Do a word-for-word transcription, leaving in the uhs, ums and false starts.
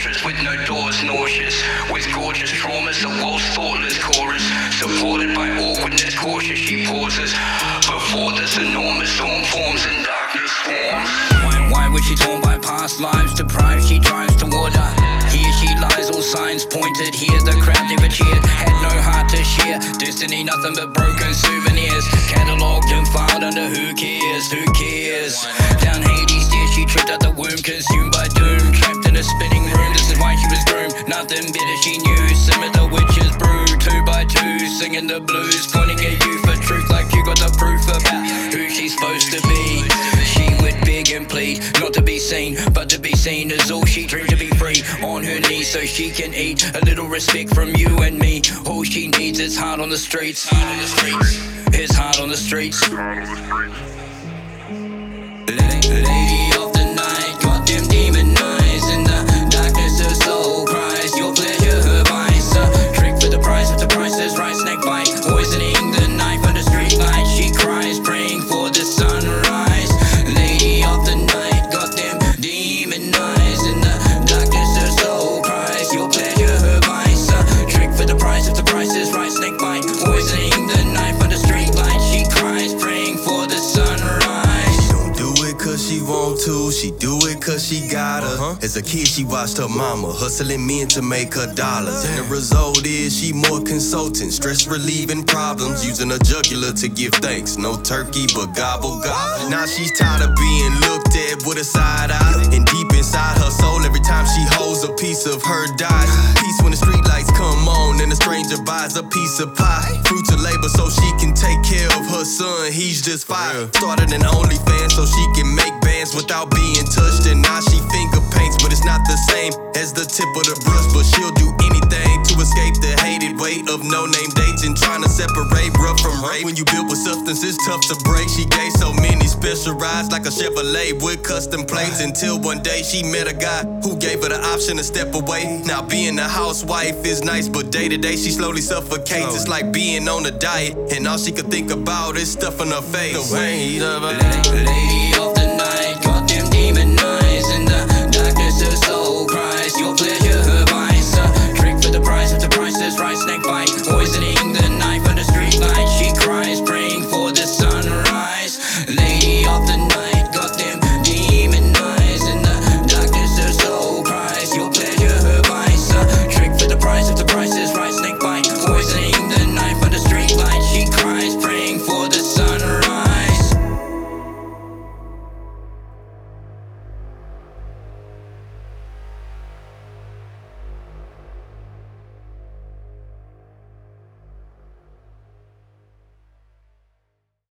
fortress with no doors, nauseous, with gorgeous traumas, the world's thoughtless chorus, supported by awkwardness, cautious, she pauses before this enormous storm forms and darkness forms. Why, why was she torn by past lives, deprived, she drives toward her. Here she lies, all signs pointed, here the crowd never cheered, had no heart to share, destiny nothing but broken souvenirs, catalogued and filed under who cares, who cares. Down Hades stairs she tripped out the womb, consumed by doom, trapped in a spinning room, this is why she was groomed, nothing better she knew, simmered the witch's brew, two by two, singing the blues, pointing at you for truth like you got the proof about who she's supposed to be. She would beg and plead, not to be seen, but to be seen is all she dreamed, to be free, on her knees so she can eat, a little respect from you and me, all she needs is heart on the streets, heart on the streets, his heart on the streets. Lady of the night, goddamn demon eyes, in the darkness her soul cries, your pleasure her vice, a trick for the price, if the price is right, snake bite, poisoning the knife under street light, she cries, praying for the sunrise. Lady of the night, goddamn demon eyes, in the darkness her soul cries, your pleasure her vice, a trick for the price, if the price is right, snake bite, poisoning the knife under street light, she cries, praying for the sunrise. Cause she want to, she do it cause she gotta. Uh-huh. As a kid she watched her mama hustling men to make her dollars. And the result is she more consultant, stress relieving problems, using a jugular to give thanks. No turkey but gobble gobble. Now she's tired of being looked at with a side eye, and deep inside her soul every time she holds a piece of her dies. Peace when the street lights come on and a stranger buys a piece of pie, fruits of labor so she can take care of her son, he's just five. Started an OnlyFans so she can make bands without being touched, and now she finger paints, but it's not the same as the tip of the brush, but she'll do anything to escape the hated weight of no-name dates and trying to separate rough from rape. When you built with substance, it's tough to break. She gave so many special rides like a Chevrolet with custom plates, until one day she met a guy who gave her the option to step away. Now being a housewife is nice, but day to day she slowly suffocates. It's like being on a diet and all she could think about is stuff in her face. The weight of a lady of the night, goddamn demon eyes, in the darkness her soul cries, your pleasure her vice, a trick for the price, if the price is right, snake bite, poisoning the knife under street light, she cries, praying for the sunrise. Lady of the night.